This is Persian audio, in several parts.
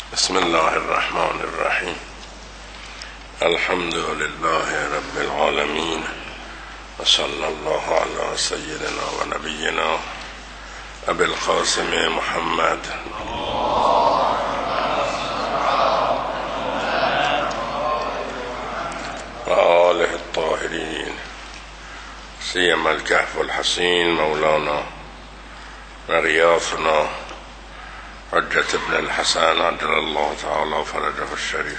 بسم الله الرحمن الرحیم. الحمد لله رب العالمین و صلی الله علی سیدنا و نبینا ابی القاسم محمد و آله الطاهرین سیما الکهف الحسین مولانا و غیاثنا حجت ابن الحسن عجل الله تعالی فرجه الشریف.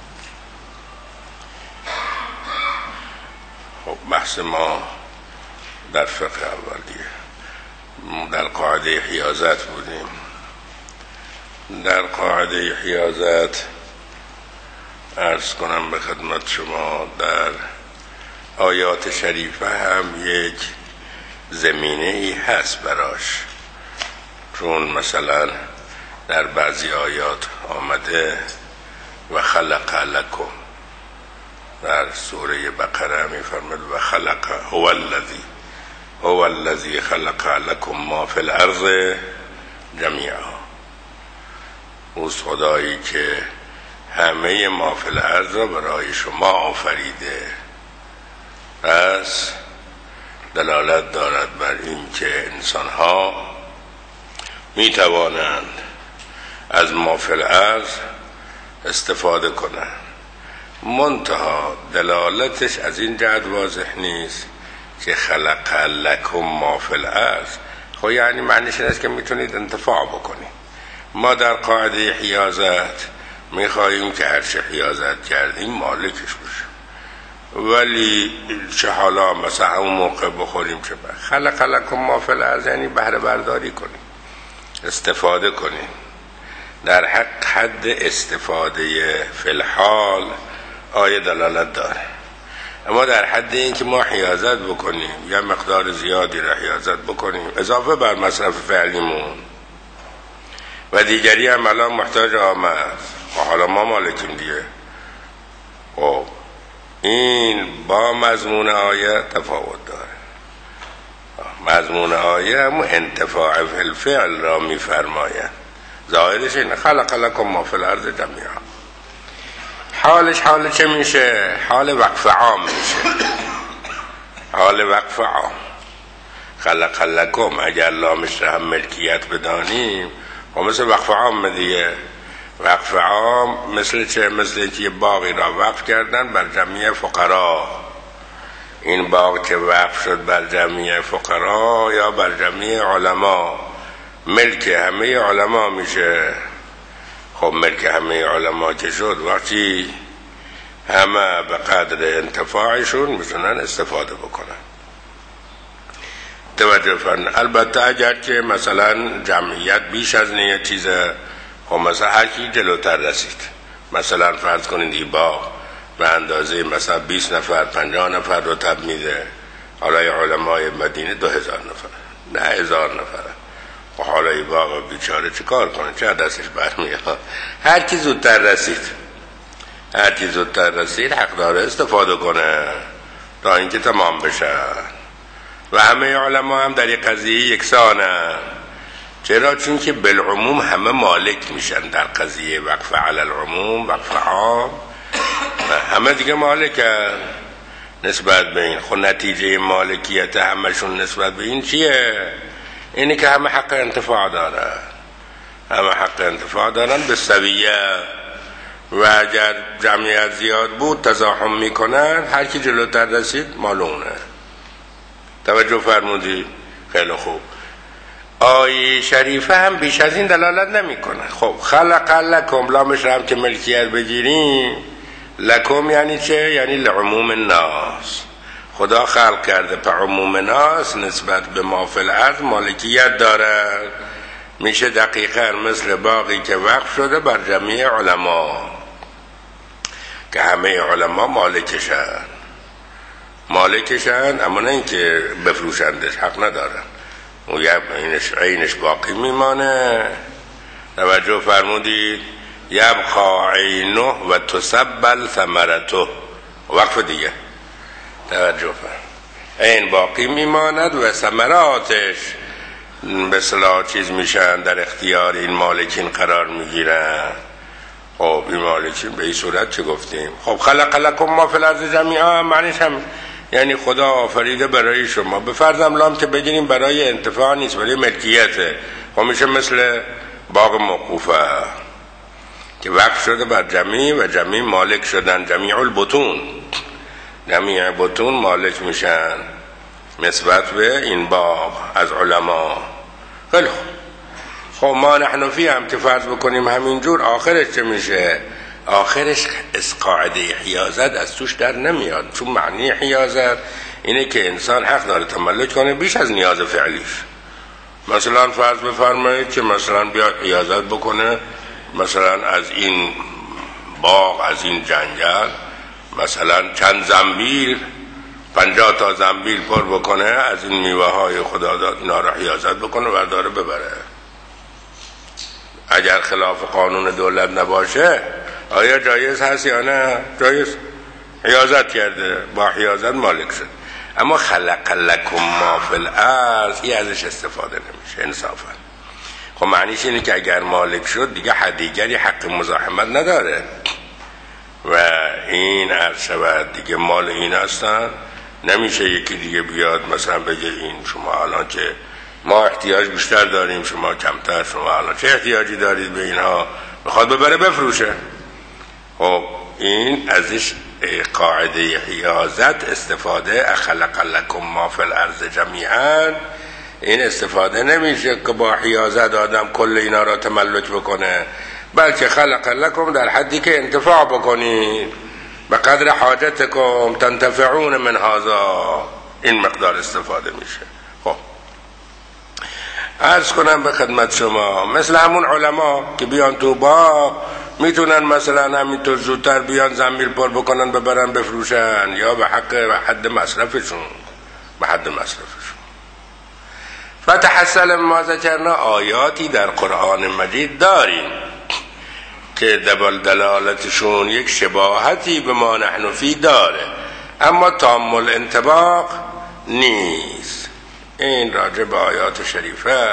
خب بحث ما در فقه اولیه در قاعده حیازت بودیم. در قاعده حیازت عرض کنم به خدمت شما در آیات شریفه هم یک زمینه ای هست براش، چون مثلا در بعضی آیات آمده و خلق لکم، در سوره بقره می‌فرماید و خلق هو الذی خلق لکم ما فی الارض جمیعا. اوست خدایی که همه ما فی الارض را برای شما آفریده. پس دلالت دارد بر این که انسان‌ها می‌توانند از ما فی الارض استفاده کنند، منتها دلالتش از این جهت واضح نیست که خلق لکم ما فی الارض، خب یعنی معنیش این است که میتونید انتفاع بکنید. ما در قاعده حیازت میخواهیم که هر چه حیازت کردیم مالکش باشیم، ولی چه حالا مثلا همون موقع بخوریم چه خلق لکم ما فی الارض یعنی بهره برداری کنیم، استفاده کنیم. در حد استفاده فی الحال آیه دلالت داره، اما در حد این که ما حیازت بکنیم یا مقدار زیادی را حیازت بکنیم اضافه بر مصرف فعلیمون و دیگری هم الان محتاج آمد و حالا ما مالکیم دیگه، خب این با مضمون آیه تفاوت داره. مضمون آیه هم انتفاع فی الفعل را میفرماید، ظاهرش اینه خلق لکم ما فی الارض جمیعا. حالش حال چه میشه؟ حال وقف عام میشه. حال وقف عام خلق لکم اگر لامش را هم ملکیت بدانیم و مثل وقف عام دیگه. وقف عام مثل چه؟ مثل اینکه یه باغی را وقف کردن بر جمعی فقرا. این باغ که وقف شد بر جمعی فقرا یا بر جمعی علما، ملک همه علما میشه. خب ملک همه علما که شد، وقتی همه به قدر انتفاعشون میتونن استفاده بکنن. توجه فرن. البته اگر که مثلا جمعیت بیش از یه چیزه، خب مثلا هر کی جلوتر رسید، مثلا فرض کنید این باغ به اندازه مثلا 20 نفر 50 نفر رتب میده، حالا علمای مدینه 2000 نفر نه 1000 نفر، و حالا این باغ بیچاره چه کار کنه؟ چه دستش برمیاد؟ هر کی زودتر رسید حق داره استفاده کنه تا اینکه تمام بشه. و همه علما هم در این قضیه یکسانه. چرا؟ چون که بالعموم همه مالک میشن در قضیه وقف علی العموم، وقف عام، همه دیگه مالکن نسبت به این. خب نتیجه مالکیت همشون نسبت به این چیه؟ اینی که همه حق انتفاع دارن به سویه. و اگر جمعیت زیاد بود تزاحم میکنن، هر کی جلوتر رسید مالونه. توجه فرمودی؟ خیلی خوب. آیه شریفه هم بیش از این دلالت نمیکنه. خب خلق لکم، لامش هم که ملکیت بگیریم، لکم یعنی چه؟ یعنی لعموم الناس. خدا خلق کرده به عموم ناس نسبت به ما فی الارض مالکیت داره. میشه دقیقا مثل باقی که وقف شده بر جمعی علما که همه علما مالکشن، اما نه اینکه بفروشندش، حق ندارن. اون عینش باقی میمانه. توجه فرمودید؟ یبقا عینه و تسبل ثمرته، وقف دیگه. توجه فرمودید؟ عین باقی میماند و ثمراتش به اصطلاح چیز میشن، در اختیار این مالکین قرار میگیرن. بی مالکین به این صورت چه گفتیم؟ خب خلق لکم ما فی الارض جمیعا معنیش هم یعنی خدا آفریده برای شما. به فرض لام که بگیریم برای انتفاع نیست، برای ملکیته. خب میشه مثل باغ موقوفه که وقف شده بر جمیع و جمیع مالک شدن، جمیع البطون، جمیع بطون مالک میشن نسبت به این باغ از علما. خیلی خب ما نحن فی هم که فرض بکنیم همینجور، آخرش چه میشه؟ آخرش از قاعده حیازت از توش در نمیاد، چون معنی حیازت اینه که انسان حق داره تملک کنه بیش از نیاز فعلیش. مثلا فرض بفرمایید که مثلا بیاد حیازت بکنه مثلا از این باغ، از این جنگل مثلا چند زنبیل، 50 تا زنبیل پر بکنه از این میوه های خدا داد، اینا رو حیازت بکنه و داره ببره. اگر خلاف قانون دولت نباشه آیا جایز هست یا نه؟ جایز. حیازت کرده، با حیازت مالک شد. اما خلق لکم ما فی الارض این ازش استفاده نمیشه انصافا. خب معنیش اینه که اگر مالک شد دیگه دیگری حق مزاحمت نداره و این عرض شود دیگه مال این هستن. نمیشه یکی دیگه بیاد مثلا بگه این شما الان که ما احتیاج بیشتر داریم شما کمتر، شما الان چه احتیاجی دارید به اینها، بخواد ببره بفروشه. خب این ازش قاعده حیازت استفاده خلق لکم ما فی الارض جمیعا این استفاده نمیشه که با حیازت آدم کل اینا را تملک بکنه، بلکه خلق لکم در حدی که انتفاع بکنید، به قدر حاجتکم تنتفعون من هذا، این مقدار استفاده میشه. خب عرض کنم به خدمت شما مثل همون علما که بیان تو باغ میتونن مثلا همینطور زودتر بیان زنبیل پر بکنن ببرن بفروشن یا به حد مصرفشون، به حد مصرفشون. فتحصل ما ذکرنا آیاتی در قرآن مجید داریم که دلالتشون یک شباهتی به ما نحن فی داره، اما تام الانطباق نیست. این راجع به آیات شریفه.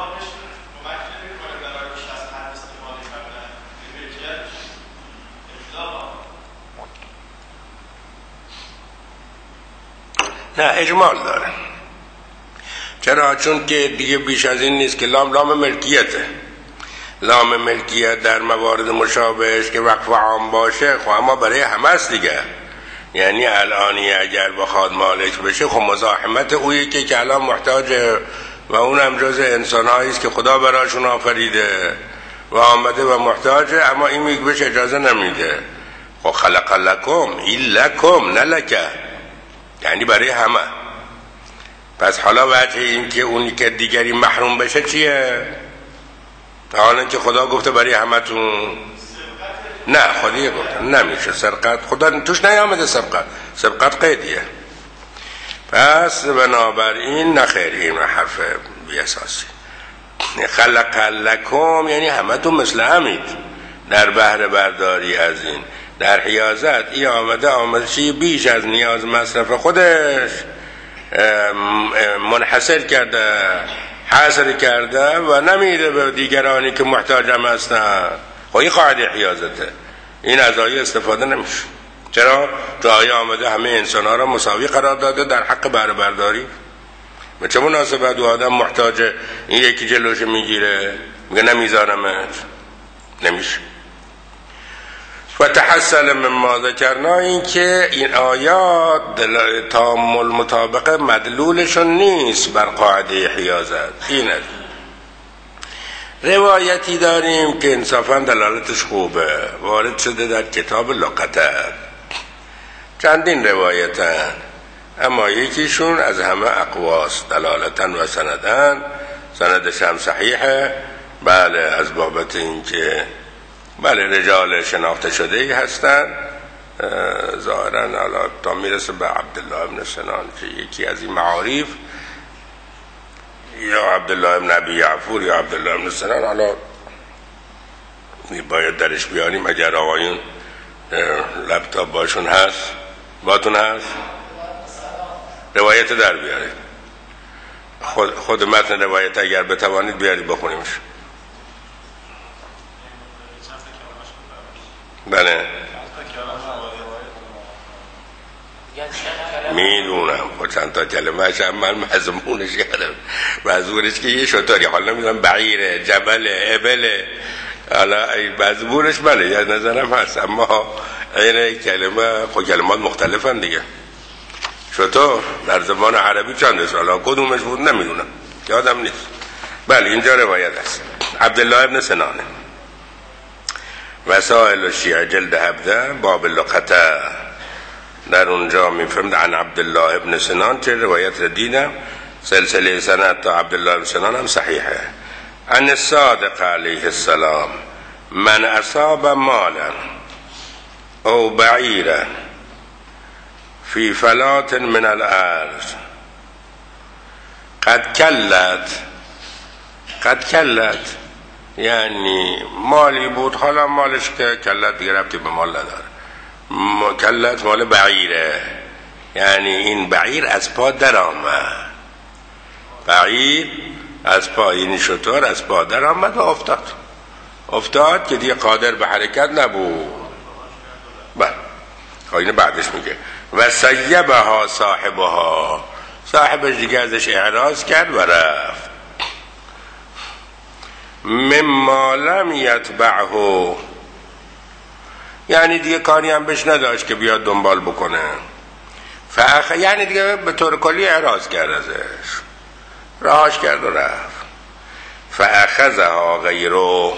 نه اجمال داره. چرا؟ چون که دیگه بیش از این نیست که لام ملکیته. لام ملکیت در موارد مشابهش که وقف عام باشه خب اما برای همه است دیگه. یعنی الانی اگر بخواد مالک بشه خب مزاحمت اویی که الان محتاجه و اونم جز انسان‌هایی است که خدا براشون آفریده و آمده و محتاجه، اما این میگه بهش اجازه نمیده. خب خلق لکم، این لکم نه لکه، یعنی برای همه. پس حالا وجه این که اونی که دیگری محروم بشه چیه؟ تا حالا که خدا گفته برای همه تون، نه خودیه گفته نمیشه سرقت، خدا توش نیامده سبقت قیدیه. پس بنابراین نخیر، این حرف بی اساسی. خلق لکم یعنی همه تون مثل همید در بهره برداری از این. در حیازت این آمده چی بیش از نیاز مصرف خودش منحصر کرده، حاصر کرده و نمیده به دیگرانی که محتاجم هستن. خب این قاعده حیازته، این از آیه استفاده نمیشه. چرا؟ چون آیه آمده همه انسان ها را مساوی قرار داده در حق بهره برداری. به چه مناسبت دو آدم محتاجه این یکی جلوش میگیره میگه نمیذارمت؟ نمیشه. و تحصل مما ذکرنا، این که این آیات تام المطابقه مدلولشون نیست بر قاعده حیازت. این روایتی داریم که انصافا دلالتش خوبه، وارد شده در کتاب لقطه، چندین روایتن، اما یکیشون از همه اقواست دلالتن و سندن، سندش هم صحیحه. بله از بابت این که بله رجال شناخته شده ای هستن ظاهرا، حالا تا میرسه به عبدالله ابن سنان که یکی از این معارف، یا عبدالله ابن ابی یعفور یا عبدالله ابن سنان، حالا باید درش بیانیم. اگر آقایون لپتاپ باشون هست، باتون هست، روایت در بیارید، خود متن روایت اگر بتوانید بیارید بخونیمش. بله میدونم خود چند تا کلمه هم من مضمونش یادم، مضمونش که یه شطوری، حالا نمیدونم بعیره، جبله، ابله، حالا مضمونش بله یه نظرم هست، اما این کلمه خود کلمات مختلفن دیگه. شطور در زبان عربی چند ساله کدومش بود نمیدونم یادم نیست. بله اینجا روایت است. عبدالله ابن سنانه وسائل الشیعه جلد 17 باب لقطه، در اونجا میفهمد عن عبدالله ابن سنان، چه روایت دیدم سلسله سند تا عبدالله ابن سنان هم صحیحه. عن الصادق علیه السلام من اصاب مالا او بعیرا فی فلات من الارض قد کلت یعنی مالی بود، حالا مالش که کلت دیگه ربطی به مال نداره، کلت مال بعیره، یعنی این بعیر از پا در آمد، بعیر از پا، این شطور از پا در آمد و افتاد که دیگه قادر به حرکت نبود. بله این بعدش میگه و سیبها صاحبها، صاحبش دیگه ازش اعراض کرد و رفت. مما لم یتبعه، یعنی دیگه کاری هم بهش نداشت که بیاد دنبال بکنه. یعنی دیگه به طور کلی اعراض کرد ازش، راهش کرد و رفت. فاخذها غیره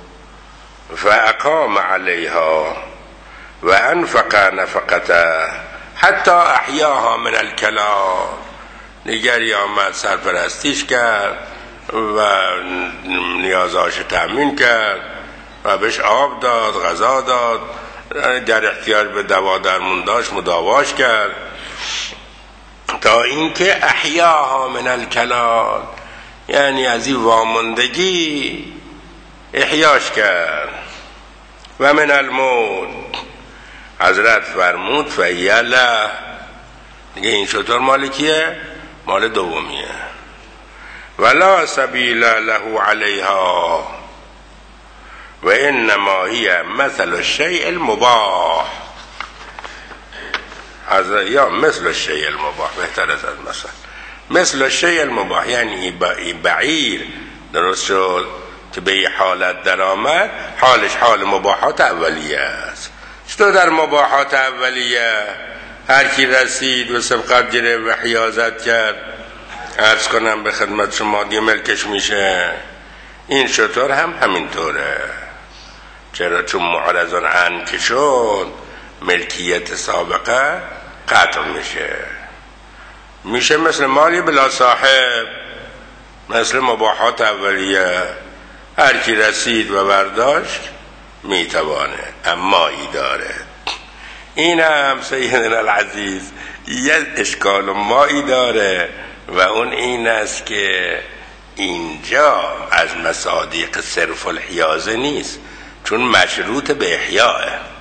فاقام علیها و انفق نفقته حتی احیاها من الکلا، دیگری آمد سرپرستیش کرد و نیازاش تأمین کرد و بهش آب داد، غذا داد، در احتیاج به دوا درمون داشت مداواش کرد، تا اینکه احیاها من الکلال، یعنی از این واماندگی احیاش کرد. و من الموت، حضرت فرمود فیله، دیگه این شطور مال کیه؟ مال دومیه. ولا سبیل له علیها و انما هی مثل الشیء المباح، یا مثل الشیء المباح بهتر از مثل الشیء المباح، یعنی بعیر درست شد که به این حالت در آمد، حالش حال مباحات اولیه است. چطور در مباحات اولیه هر کی رسید و سبقت گرفت و حیازت کرد، عرض کنم به خدمت شما دیگه ملکش میشه، این شطور هم همینطوره. چرا؟ چون معرضان عن که شد ملکیت سابقه قطع میشه مثل مالی بلا صاحب، مثل مباحات اولیه، هر کی رسید و برداشت میتوانه، اما ای داره. این هم سیدنا العزیز یه اشکال مایی داره و اون این است که اینجا از مصادیق صرف الحیازه نیست، چون مشروط به احیاء.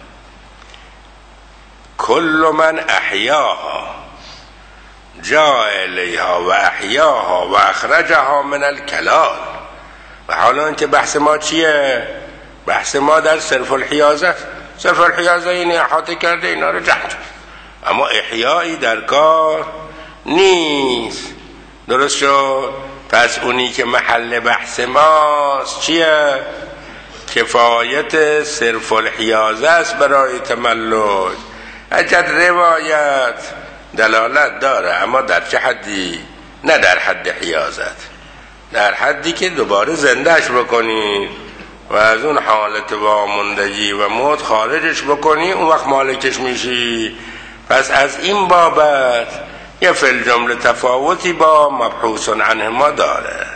کل من احیاها جاء الیها و احیاها و اخرجها من الکلال. و حالا اینکه بحث ما چیه؟ بحث ما در صرف الحیازه است. صرف الحیازه این احاطه کرده اینا رو جمع، اما احیایی در کار نیست. درست شد؟ پس اونی که محل بحث ماست چیه؟ کفایت صرف الحیازه است برای تملک. اجد روایت دلالت داره، اما در چه حدی؟ نه در حد حیازت، در حدی که دوباره زندهش بکنی و از اون حالت واماندگی و موت خارجش بکنی، اون وقت مالکش میشی. پس از این بابت یه فی الجمله تفاوتی با مبحوث عنه ما داره.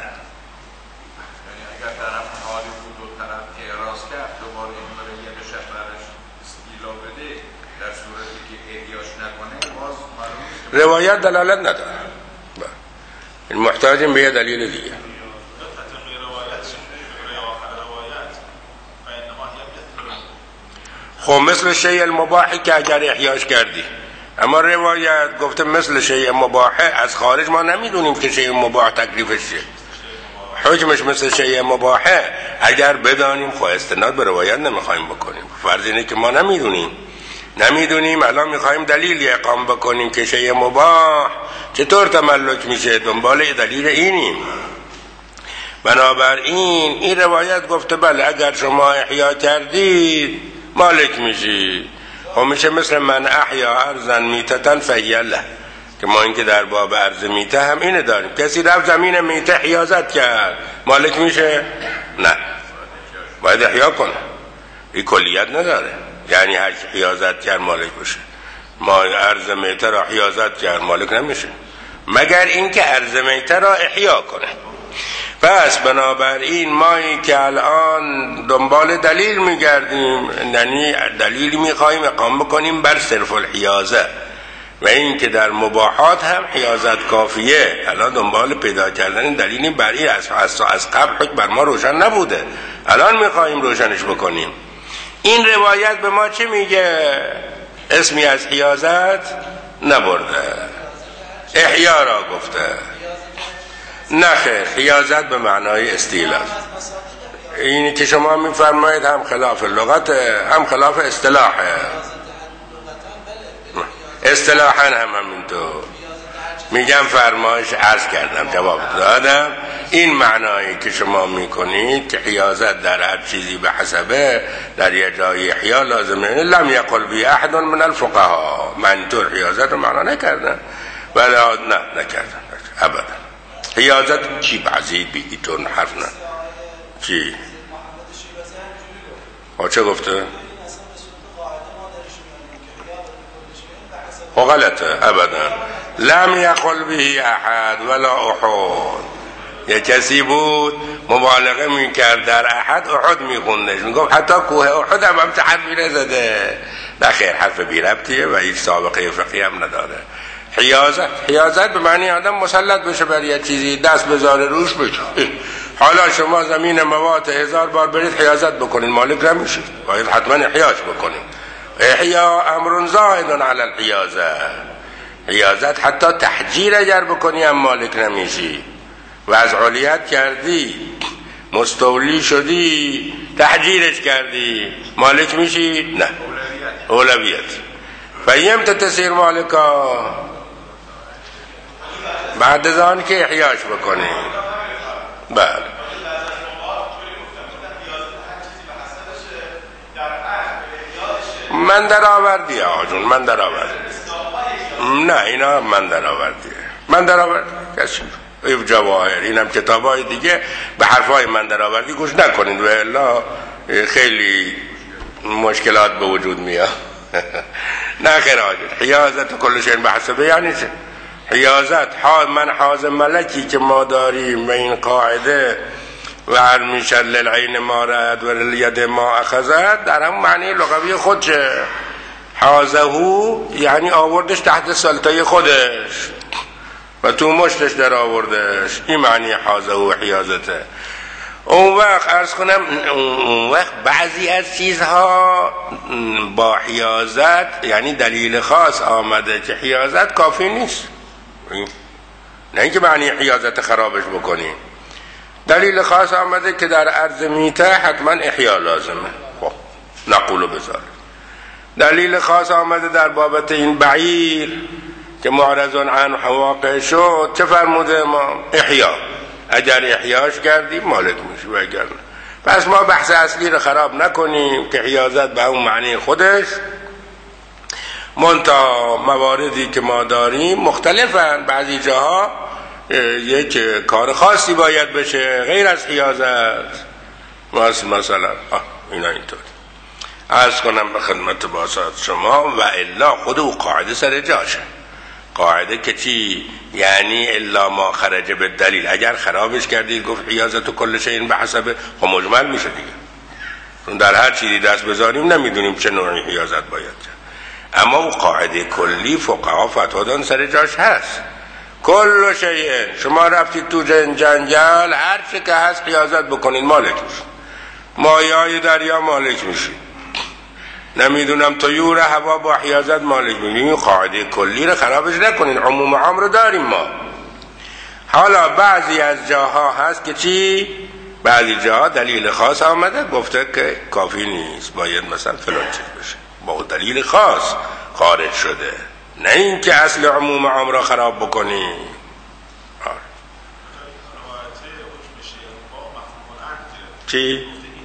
روایت دلالت نداره، این محتاجیم به یه دلیل دیگه. خب مثل شیء المباحی که اگر احیاش کردی، اما روایت گفته مثل شیء مباحه، از خارج ما نمیدونیم که شیء مباح تکلیفش چیه. حکمش مثل شیء مباحه. اگر بدانیم خب استناد به روایت نمیخوایم بکنیم، فرض اینه که ما نمیدونیم الان میخوایم دلیلی اقام بکنیم که شیء مباح چطور تملک میشه، دنبال دلیل اینیم. بنابراین این روایت گفته بله اگر شما احیا کردید مالک میشید. خب میشه مثل من احیا ارضا میتة فهی له، که ما اینکه در باب ارض میته هم اینه داریم، کسی رفت زمین میته حیازت کرد مالک میشه؟ نه، باید احیا کنه. این کلیت نداره یعنی هر کی حیازت کرد مالک بشه. ما ارض میته را حیازت کرد مالک نمیشه مگر اینکه ارض میته را احیا کنه. پس بنابراین مایی که الان دنبال دلیل میگردیم، یعنی دلیل میخوایم اقام بکنیم بر صرف الحیازه، و این که در مباحات هم حیازت کافیه. الان دنبال پیدا کردن دلیلی بر این از قبل حکم بر ما روشن نبوده، الان میخوایم روشنش بکنیم. این روایت به ما چه میگه؟ اسمی از حیازت نبرده، احیا را گفته. نه خیر، حیازت به معنای استیلاء. اینی که شما میفرمایید هم خلاف لغت هم خلاف اصطلاحه. اصطلاحاً هم همینطور میگم، فرمایش عرض کردم جواب دادم. این معنایی که شما میکنید که حیازت در هر چیزی به حسبه در یه جای احیا لازمه، لم یقل بی احد من الفقها، من طور حیازت رو معنا نکردن ولی نه نکردن ابدا. حیازت چی بعضید بگی تو حرف نه چی؟ چه گفته؟ غلطه ابدا. لم یقل به احد ولا احد. یه کسی بود مبالغه میکرد در احد احد میخوندش، میگفت حتی کوه احد هم حرفی نزده. نه خیر، حرف بی ربطیه و هیچ سابقه فقهی هم نداره. حیازت به معنی آدم مسلط بشه بر یه چیزی، دست بذاره روش بشه. حالا شما زمین موات 1000 بار برید حیازت بکنین مالک نمیشید، باید حتما احیاش بکنین. احیا امر زائد علی الحیازه. حیازت حتی تحجیر اگر بکنی هم مالک نمیشی. وضعیت کردی، مستولی شدی، تحجیرش کردی، مالک میشی؟ نه، اولویت. فیم تتصیر مالکا بعد از آن که احیاش بکنی. بله من در آوردی آجون، من در آوردی. نه اینا من در آوردی کسی جواهر، اینم کتابای دیگه به حرفای من در آوردی گوش نکنید و الا خیلی مشکلات به وجود میاد. نه خیر آجون، حیازت کل شیء بحسبه یعنی چه؟ حیازت من حاز ملکی که ما داریم و این قاعده و هر میشد للعین ما رد و للید ما اخذت در هم معنی لغوی خودشه. حازهو یعنی آوردش تحت سلطه خودش و تو مشتش در آوردش، این معنی حازهو حیازته. اون وقت عرض کنم اون وقت بعضی از چیزها با حیازت یعنی دلیل خاص آمده که حیازت کافی نیست، نه اینکه معنی حیازت خرابش بکنی. دلیل خاص آمده که در عرض میته حتما احیا لازمه، خب نقولو بذار. دلیل خاص آمده در بابت این بعیر که معرض عنه واقع شد، چه فرموده ما؟ احیا. اگر احیاش کردیم مالک میشی و اگر نه. پس ما بحث اصلی رو خراب نکنیم که حیازت به اون معنی خودش، منتها مواردی که ما داریم مختلفن. بعضی جاها یک کار خاصی باید بشه غیر از حیازت، مثلا اینا اینطور عرض کنم به خدمت باسات شما. و الا خود او قاعده سر جاشه. قاعده که چی؟ یعنی الا ما خرج به دلیل. اگر خرابش کردید گفت حیازت و کل شیء به حسب، خب مجمل میشه دیگه، چون در هر چیزی دست بذاریم نمیدونیم چه نوعی حیازت باید کرد. اما او قاعده کلی فقها فتوا دادن سر جاش هست. کل شیء، شما رفتید تو جنگل هر چی که هست حیازت بکنین مالک میشید. مایه‌های دریا مالک میشید، نمیدونم طیور هوا با حیازت مالک میشید. این قاعده کلی رو خرابش نکنین، عموم عام رو داریم ما. حالا بعضی از جاها هست که چی؟ بعضی جاها دلیل خاص آمده گفته که کافی نیست، باید مثلا فلان چیز بشه، با دلیل خاص خارج شده، نه این که اصل عموم عام را خراب بکنی. چی؟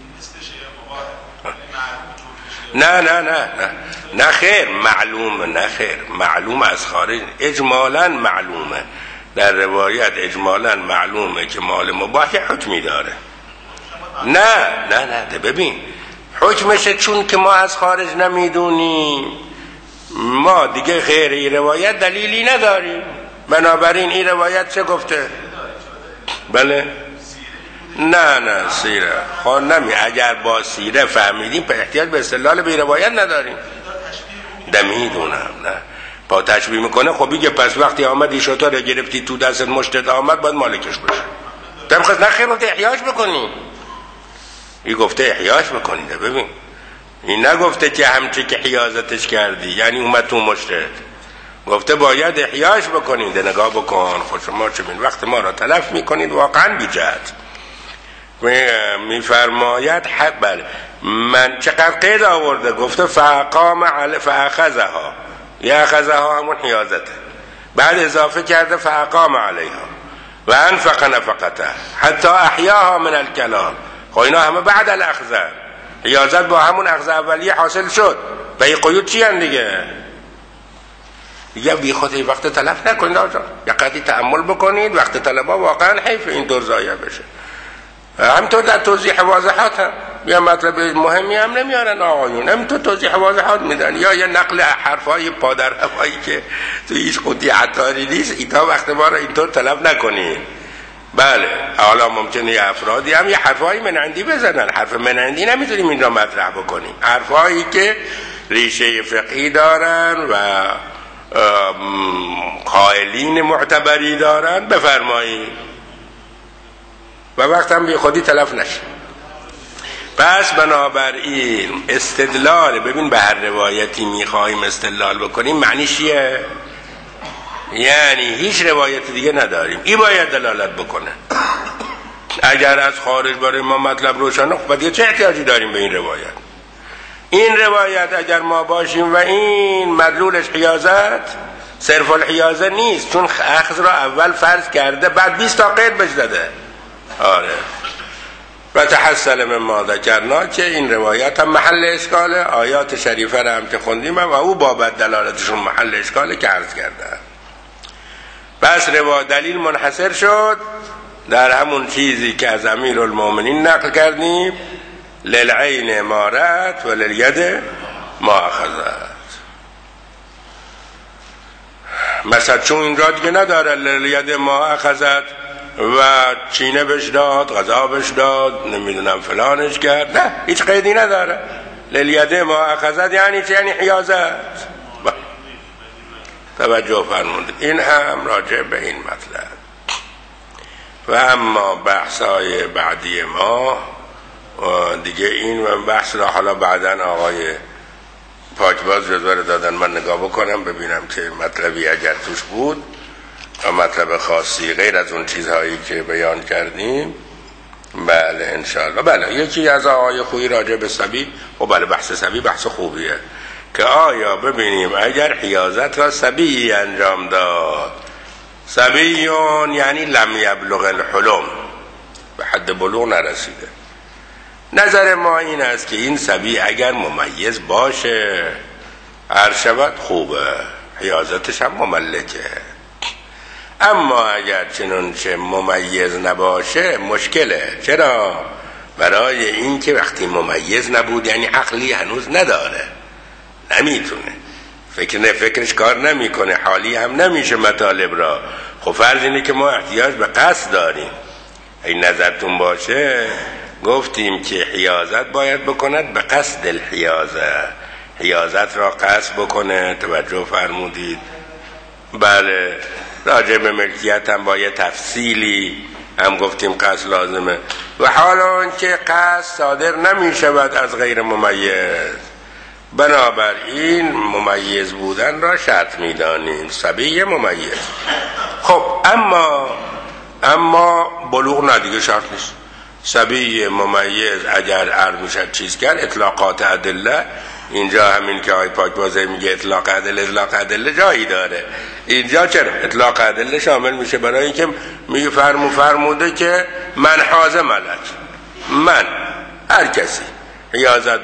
نه نه نه نه نه خیر، معلومه، نه خیر، معلوم از خارج اجمالا معلومه، در روایت اجمالا معلومه که مال مباح حکمی داره. نه نه نه ببین حکمشه، چون که ما از خارج نمیدونیم، ما دیگه غیر این روایت دلیلی نداریم، بنابراین این روایت چه گفته؟ بله نه نه سیره خب اگر با سیره فهمیدیم به احتیاج به استدلال به روایت نداریم. میدونم نه با تشبیه میکنه. خب بگه پس وقتی آمدی شطور رو گرفتی تو دست مشتت آمد باید مالکش باشه. دمخواست نخیر رو احیاج بکنی، این گفته احیاج بکنی. ببین این نگفته که همچه که حیازتش کردی یعنی اومد تو مشتت، گفته باید احیاج بکنید. نگاه بکن خود شما چه بین وقت ما را تلف میکنید واقعا بی جهت. میفرماید بله من چقدر قید آورده، گفته فاخذها، یاخذها همون حیازته، بعد اضافه کرده فاقام علیها و انفق نفقته حتی احیاها من الکلام. خب اینا همه بعد الاخذ، حیازت با همون اخذ اولیه حاصل شد. و این قیود چی هم دیگه بی خود وقت تلف نکنید آجا، یا قدی تأمل بکنید، وقت طلبا واقعا حیف این دور ضایع بشه. همینطور در توضیح واضحات هم یا مطلب مهمی هم نمیارن آقایون، همینطور توضیح واضحات میدن، یا یه نقل حرفای پادر هوایی که تو هیچ قوطی عطاری نیست، ایتا وقت ما رو اینطور طلب نکنید. بله حالا ممکنه یه افرادی هم یه حرفای منعندی بزنن، حرف منعندی نمیتونیم این را مطرح بکنیم، حرفایی که ریشه فقهی دارن و قائلین معتبری دارن بفرمایید و وقت هم بی خودی تلف نشه. پس بنابراین استدلال، ببین به هر روایتی میخوایم استدلال بکنیم معنیش چیه؟ یعنی هیچ روایت دیگه نداریم، این باید دلالت بکنه. اگر از خارج برای ما مطلب روشنه خب دیگه چه احتیاجی داریم به این روایت؟ این روایت اگر ما باشیم و این مدلولش حیازت، صرف الحیازه نیست، چون اخذ را اول فرض کرده بعد 20 تا قید بهش داده. آره و تحصل من ما ذکرنا که این روایت هم محل اشکاله، آیات شریفه را هم که خوندیم و او بابت دلالتشون محل اشکاله که عرض کرده. پس دلیل منحصر شد در همون چیزی که از امیرالمومنین نقل کردیم، للعین ما رأت و للید ما اخذت. مثلا چون اینجا دیگه نداره للید ما اخذت و چینه بش داد، غذا بش داد، نمیدونم فلانش کرد، نه هیچ قیدی نداره. للید ما اخذت یعنی چه؟ یعنی حیازت. توجه فرمودید. این هم راجع به این مطلب. و اما بحثای بعدی ما دیگه این و بحث را حالا بعدن آقای پاکباز جزوه دادن، من نگاه بکنم ببینم که مطلبی اگر توش بود و مطلب خاصی غیر از اون چیزهایی که بیان کردیم. بله انشاءالله. بله یکی از آقای خویی راجع به صبی، و بله بحث صبی بحث خوبیه که آیا ببینیم اگر حیازت را صبی انجام داد، صبیون یعنی لم یبلغ الحلم، به حد بلوغ نرسیده، نظر ما این است که این صبی اگر ممیز باشه عرشبت خوبه، حیازتش هم مملکه. اما اگر چنانچه ممیز نباشه مشکله. چرا؟ برای این که وقتی ممیز نبود یعنی عقلی هنوز نداره، نمیتونه فکرش کار نمیکنه، حالی هم نمیشه مطالب را. خب فرض اینه که ما احتیاج به قصد داریم. این نظرتون باشه گفتیم که حیازت باید بکند به قصد الحیازه، حیازت را قصد بکنه. توجه فرمودید؟ بله راجع به ملکیت هم با یه تفصیلی هم گفتیم قصد لازمه. و حالا اون که قصد صادر نمی شود از غیر ممیز، بنابراین ممیز بودن را شرط می دانیم، صبی ممیز. خب اما اما بلوغ نه دیگه شرط نیست. صبی ممیز اگر عرض میشد چیز کرد اطلاقات ادله، اینجا همین که آقای پاکبازی میگه اطلاق ادله جایی داره، اینجا چرا اطلاق ادله شامل میشه؟ برای اینکه میگه فرموده که من حاز ملک، من هر کسی حیازت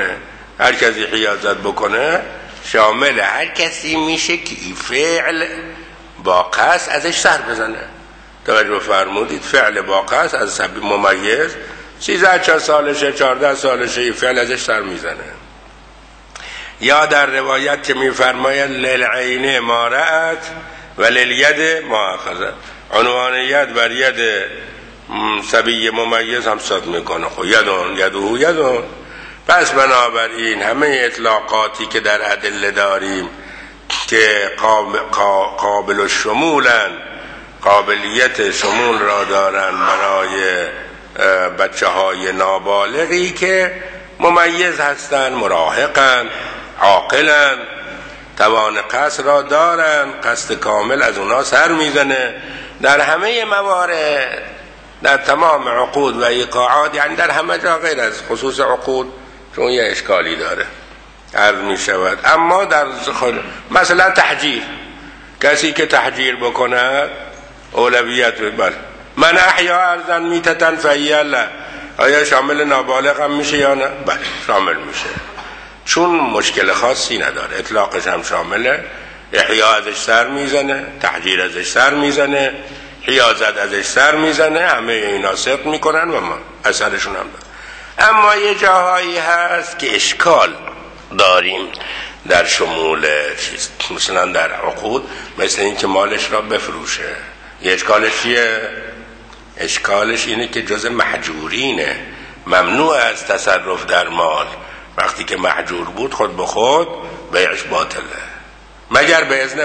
بکنه شامل هر کسی میشه که این فعل با قصد ازش سر بزنه. توجه فرمودید؟ فعل با قصد از صبی ممیز 13 سالشه 14 سالشه این فعل ازش سر میزنه. یا در روایت که میفرماید للعین ما رأت و للید ما اخذت، عنوان ید بر ید صبی ممیز هم صد میکنه. خب یدون. پس بنابراین همه اطلاقاتی که در ادله داریم که قابل شمولن، قابلیت شمول را دارن برای بچه های نابالغی که ممیز هستن، مراهقن، عاقلن، توان قصد را دارن، قصد کامل از اونا سر میزنه. در همه موارد، در تمام عقود و ایقاعات، یعنی در همه جا غیر از خصوص عقود چون یه اشکالی داره عرض می شود. اما در مثلا تحجیر، کسی که تحجیر بکنه اولویت بر من احیا ارضا میتتن فهی الله، آیا شامل نابالغ هم میشه یا نه؟ بله شامل میشه، چون مشکل خاصی نداره، اطلاقش هم شامله. احیا ازش سر میزنه، تحجیر ازش سر میزنه، حیازت ازش سر میزنه، همه اینا صدق میکنن و ما اثرشون هم داره. اما یه جاهایی هست که اشکال داریم در شمول چیز، مثلا در عقود، مثل این که مالش را بفروشه. یه اشکالش چیه؟ اشکالش اینه که جز محجورینه، ممنوع از تصرف در مال. وقتی که محجور بود خود به خود بیعش باطله، مگر به اذن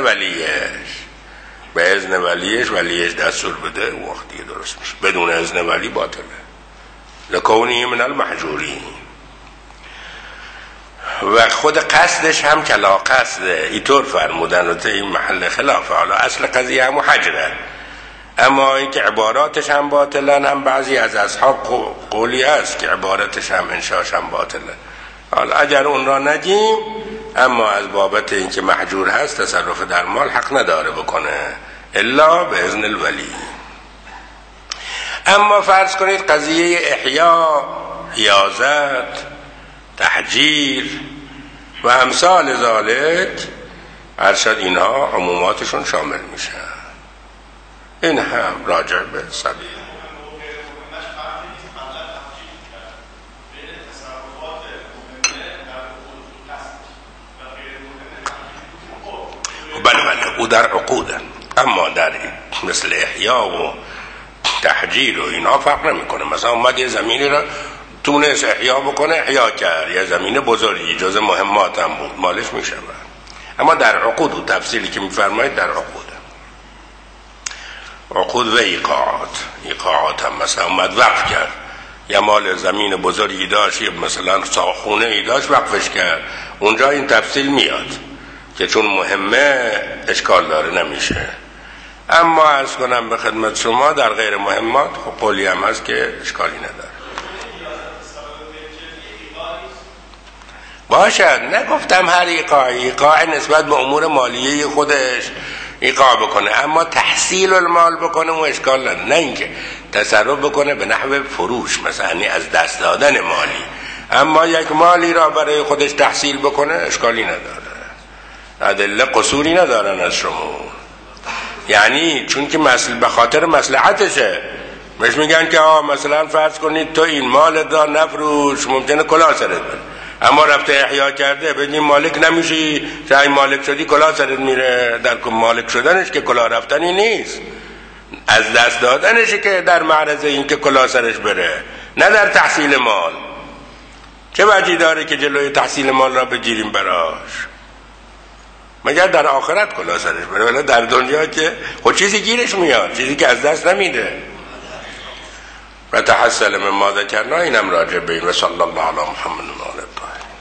ولیش، ولیش دستور بده وقتی درست میشه. بدون اذن ولی باطله، لکونی من المحجورین. و خود قصدش هم کلا قصده، اینطور فرمودن و این محل خلافه. حالا اصل قضیه هم حجره، اما این که عباراتش هم باطلن، هم بعضی از اصحاب قولی هست که عباراتش هم انشاش هم باطلن. حالا اگر اون را نگیم، اما از بابت این که محجور هست تصرف در مال حق نداره بکنه الا به اذن الولی. اما فرض کنید قضیه احیا، حیازت، تحجیر و امثال ذالک، ارشد اینها عموماتشون شامل میشن. این هم راجع به صبی. بله او در عقودن، اما در مثل احیا و تحجیر و اینا فرق نمیکنه. مثلا اومد یه زمینی را تونست احیا بکنه، احیا کرد، یه زمین بزرگی جز مهمات هم بود، مالش میشه. اما در عقود و تفصیلی که میفرمایید در عقود و ایقاعات هم مثلا اومد وقف کرد، یا مال زمین بزرگی داشت، مثلا ساخونه ای داشت وقفش کرد، اونجا این تفصیل میاد که چون مهمه اشکال داره نمیشه. اما عرض کنم به خدمت شما در غیر مهمات خب قولی هم هست که اشکالی نداره. باشد، نگفتم هر ایقاع نسبت به امور مالیه خودش ایقاع بکنه، اما تحصیل المال بکنه اون اشکال نداره. نه اینکه تصرف بکنه به نحو فروش، مثلا از دست دادن مالی، اما یک مالی را برای خودش تحصیل بکنه اشکالی نداره. ادله قصوری ندارن از شما، یعنی چون که به خاطر مصلحتشه. مش میگن که مثلا فرض کنید تو این مال دا نفروش، ممکنه کلاه سرت بره، اما رفته احیا کرده، بدین مالک نمیشی، چه مالک شدی کلاه سرت میره. در مالک شدنش که کلاه رفتنی نیست، از دست دادنشه که در معرض این که کلاه سرش بره، نه در تحصیل مال. چه وجهی داره که جلوی تحصیل مال را بگیریم براش؟ مگر در آخرت کلاه سرش بره، ولی در دنیا که خود چیزی گیرش میاد، چیزی که از دست نمیده. و تحصل من ما ذکرنا، اینم راجع به این. و صلی الله علی محمد و آله.